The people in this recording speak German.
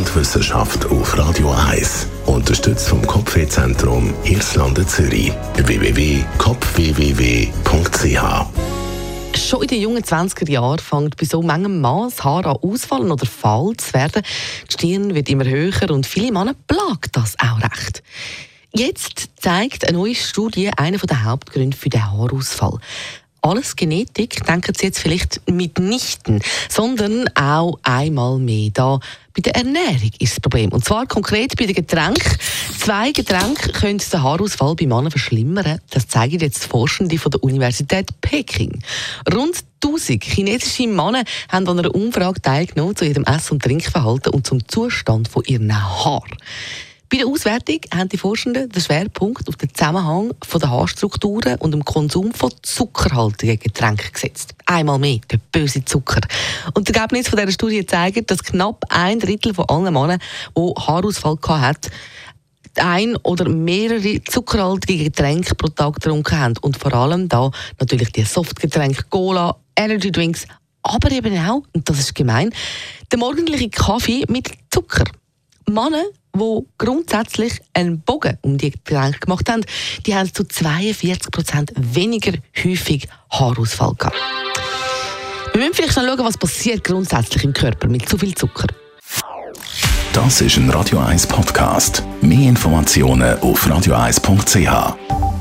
Weltwissenschaft auf Radio 1. Unterstützt vom Kopfwehzentrum Irlande Zürich. www.kopfwww.ch. Schon in den jungen 20er Jahren fängt bei so manchem Mann das Haar an ausfallen oder fahl zu werden. Die Stirn wird immer höher und viele Männer plagt das auch recht. Jetzt zeigt eine neue Studie einen der Hauptgründe für den Haarausfall. Alles Genetik, denken Sie jetzt vielleicht mitnichten, sondern auch einmal mehr da. Bei der Ernährung ist das Problem. Und zwar konkret bei den Getränken. 2 Getränke können den Haarausfall bei Männern verschlimmern. Das zeigen jetzt Forschende von der Universität Peking. Rund 1000 chinesische Männer haben an einer Umfrage teilgenommen zu ihrem Ess- und Trinkverhalten und zum Zustand von ihren Haaren. Bei der Auswertung haben die Forschenden den Schwerpunkt auf den Zusammenhang von der Haarstrukturen und dem Konsum von zuckerhaltigen Getränken gesetzt. Einmal mehr, der böse Zucker. Und das Ergebnis dieser Studie zeigt, dass knapp 1/3 von allen Männern, die Haarausfall hatten, ein oder mehrere zuckerhaltige Getränke pro Tag getrunken haben. Und vor allem da natürlich die Softgetränke, Cola, Energy Drinks, aber eben auch, und das ist gemein, der morgendliche Kaffee mit Zucker. Männer, die grundsätzlich einen Bogen um die Getränke gemacht haben, die haben zu 42% weniger häufig Haarausfall gehabt. Wir müssen vielleicht noch schauen, was passiert grundsätzlich im Körper mit zu viel Zucker. Das ist ein Radio 1 Podcast. Mehr Informationen auf radio1.ch.